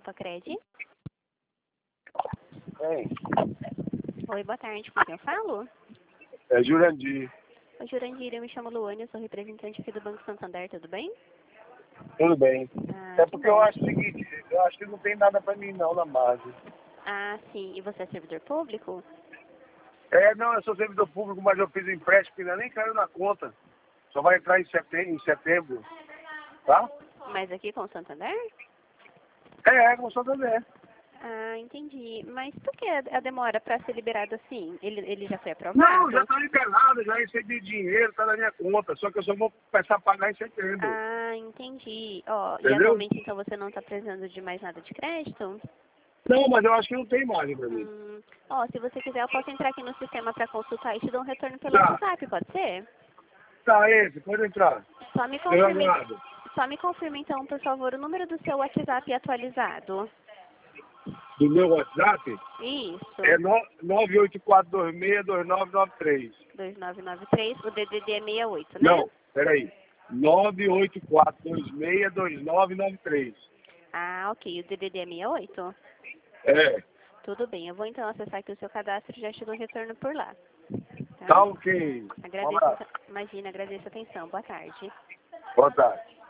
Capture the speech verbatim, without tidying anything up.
Copa Cred. Ei, Oi, boa tarde, com quem eu falo? é Jurandir. Oi, Jurandir, eu me chamo Luane, eu sou representante aqui do Banco Santander, tudo bem? Tudo bem. Ah, É que porque eu bom. acho o seguinte, eu acho que não tem nada pra mim não na margem. Ah, sim, e você é servidor público? É, não, eu sou servidor público, mas eu fiz um empréstimo que ainda nem caiu na conta. Só vai entrar em setembro, em setembro, tá? Mas aqui com o Santander? É, é, com o Santander. Ah, entendi. Mas por que a demora para ser liberado assim? Ele, ele já foi aprovado? Não, já tá liberado, já recebi dinheiro, tá na minha conta, só que eu só vou começar a pagar em setembro. Ah, entendi. Ó, e Entendeu? atualmente então você não está precisando de mais nada de crédito? Não, mas eu acho que não tem margem pra mim. Hum, ó, se você quiser eu posso entrar aqui no sistema para consultar e te dou um retorno pelo Tá. WhatsApp, pode ser? Tá, esse, pode entrar. Só me Eu confirme, aguardo. só me confirme então, por favor, o número do seu WhatsApp atualizado. Do meu WhatsApp Isso. é nove oito quatro dois seis dois nove nove três. dois nove nove três, o D D D é sessenta e oito, né? Não, peraí. nove oito quatro dois seis dois nove nove três. Ah, ok. O D D D é sessenta e oito? É, Tudo bem. Eu vou então acessar aqui o seu cadastro e já te dou um retorno por lá. Tá? tá ok. Um Agradeço, abraço. imagina, agradeço a atenção. Boa tarde. Boa tarde.